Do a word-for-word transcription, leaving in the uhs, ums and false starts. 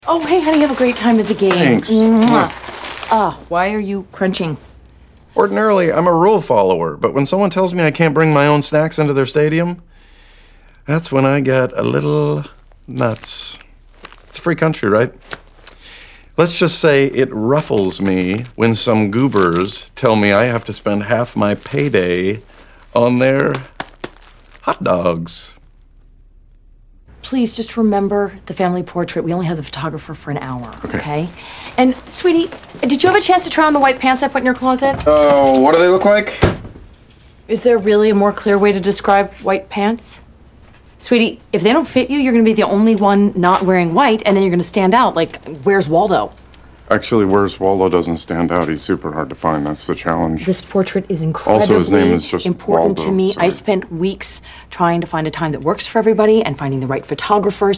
Oh, hey, honey, have a great time at the game. Thanks. Ah, why are you crunching? Ordinarily, I'm a rule follower, but when someone tells me I can't bring my own snacks into their stadium, that's when I get a little nuts. It's a free country, right? Let's just say it ruffles me when some goobers tell me I have to spend half my payday on their hot dogs. Please just remember the family portrait. We only have the photographer for an hour, Okay. okay? And, sweetie, did you have a chance to try on the white pants I put in your closet? Oh, what do they look like? Is there really a more clear way to describe white pants? Sweetie, if they don't fit you, you're gonna be the only one not wearing white, and then you're gonna stand out like, where's Waldo? Actually, Where's Waldo doesn't stand out. He's super hard to find. That's the challenge. This portrait is incredibly Also, his name is just important to Waldo, me. I sorry. spent weeks trying to find a time that works for everybody and finding the right photographers.